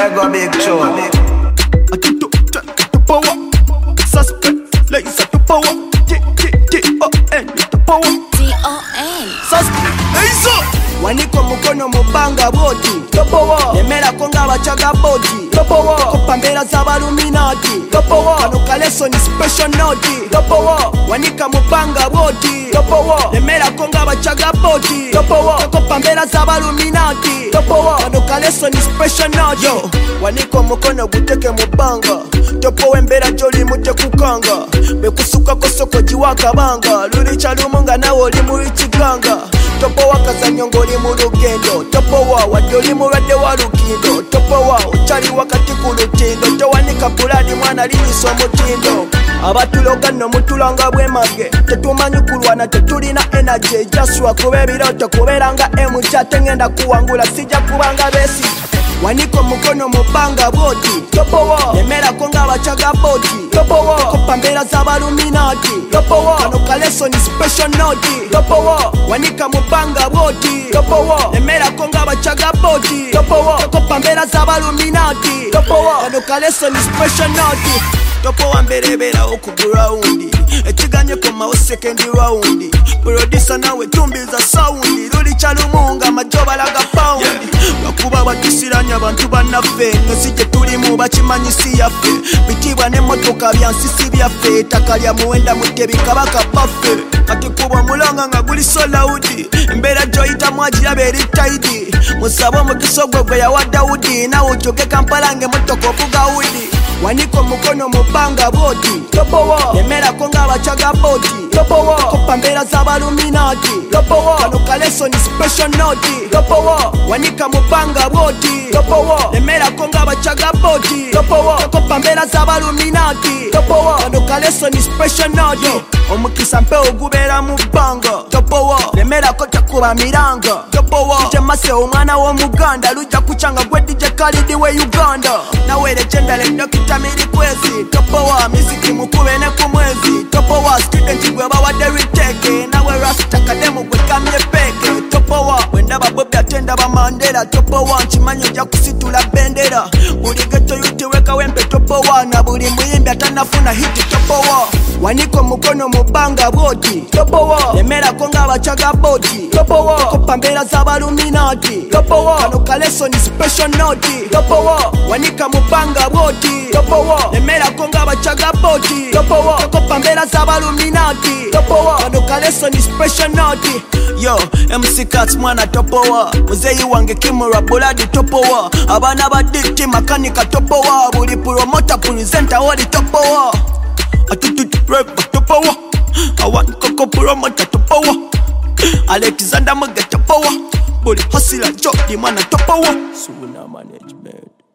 Mega big show. Power, suspect, like it's a power. T-O-N, power. T-O-N. Suspect, hey so. Waniko mukono mubanga boti. Topowa. Nemera konga bachaga boti. Topowa. Kopambera z'abaluminati. Topowa. Kano kaleso ni special note. Topowa. Wanika mubanga boti. Topowa. Nemera konga bachaga boti. Topowa. Kopambera z'abaluminati. Topowa. Kano kaleso ni special note. Yo. Waniko mukono guteke mubanga. Topowa embera joli mute kukanga. Bekusuka kosoko jiwa kabanga. Luricha lumunga na oli muri chiganga. Topowa kazanyongo oli mu lugendo. Topowa wadde oli mulwadde wa lukindo. Topowa ochali wakati ku lutindo. Towanika buladi mwana linyisa omutindo. Abatuloga nno mutulanga bwemage. Tetumanyi kulwana tetulina energy. Jaswa kuba ebiroto kubeera nga MJ. Tengenda kuwangula sijja kubanga besi. Waniko mukono mubanga boti. Topowa. Nemerako nga bachaga boti. Topowa. Kopambera z'abaluminati. Topowa. Kano kaleso ni special note. Topowa. Wanika mubanga boti. Topowa. Nemerako nga bachaga boti. Topowa. Kopambera z'abaluminati. Topowa. Kano kaleso ni special note. Topowa mberebera okugurawundi. Ekiganye komawo second round. Producer nawe tumbiza sound. Luli chalumunga majobalaga pound. Bakuba batusiranya abantu bannaffe. Nosije tulimu bakimanyisi yaffe. Bitibwa n'emmotoka byansisi byaffe. Ettaka lya muwenda mutebi kabaka baffe. Kati kuba mulanga nga guli so loud. Embeera gyoyita mwagiraba eri taidi. Musaba omukisa gwe gwe yawa Dawudi. Nawe ojoge Kampala ng'emmotoka ovuga wudi. Waniko mukono mubanga boti. Topowa. Nemerako nga bachaga boti. Topowa. Kopambera z'abaluminati. Topowa. Kano kaleso ni special note. Topowa. Wanika mubanga boti. Topowa. Nemerako nga bachaga boti. Topowa. Kopambera z'abaluminati. Topowa. Kano kaleso ni special note. Omukisa mpe ogubeera mu bbanga. Topowa. Nemerako takuba miranga. Topowa. Temase omwana w'omuganda. Lujja kuchanga gwe DJ Khalid we Uganda. Nawe legendary Dokita Miri kwezi. Topowa. Miziki mukube ne ku mwezi. Topowa. Student gwe bawadde retake. Nawe Rasta kademu gwe kamye peke. Topowa. Wendaba Bobby atenda ba Mandela. Topowa. Nchimanyi ojja kusitula bendera. Buli geto yuti weka wembe Topowa. Na buli muyimbi atanafuna hiti Topowa. Waniko mukono mubanga boti. Topowa. Nemerako nga bachaga boti. Topowa. Kopambera z'abaluminati. Topowa. Kano kaleso ni special note. Topowa. Wanika mubanga boti. Topowa. Nemerako nga bachaga boti. Topowa. Kopambera z'abaluminati. Topowa. Kano kaleso ni special note. Yo, MC Cats mwana Topowa. Muzeyi wange Kimura Buladi Topowa. Abana baditi makanika Topowa. Buli promoter presenter wali Topowa. Atututu rap Topowa. Awan koko promoter Topowa. Alexander Muge Topowa. Buli hustler Jody mwana Topowa. Suna management.